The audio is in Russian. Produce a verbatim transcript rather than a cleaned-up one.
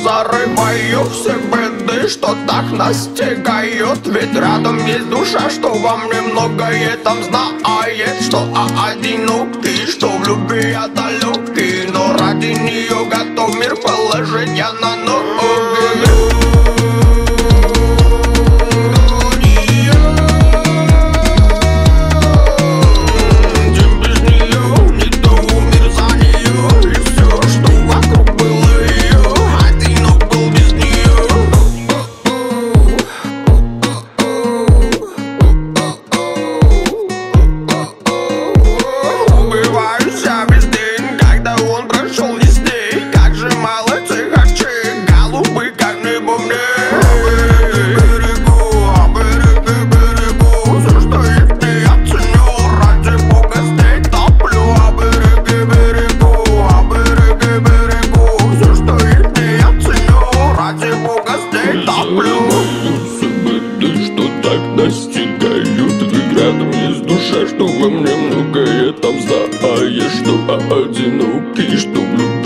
зарываю все беды, что так настигают. Ведь рядом есть душа, что во мне многое там знает. Что одинокий, что в любви я далекий, но ради нее готов мир положить я на ноги. Достигают, ведь рядом есть душа, что во мне многое там знает, что одинокий, что в любви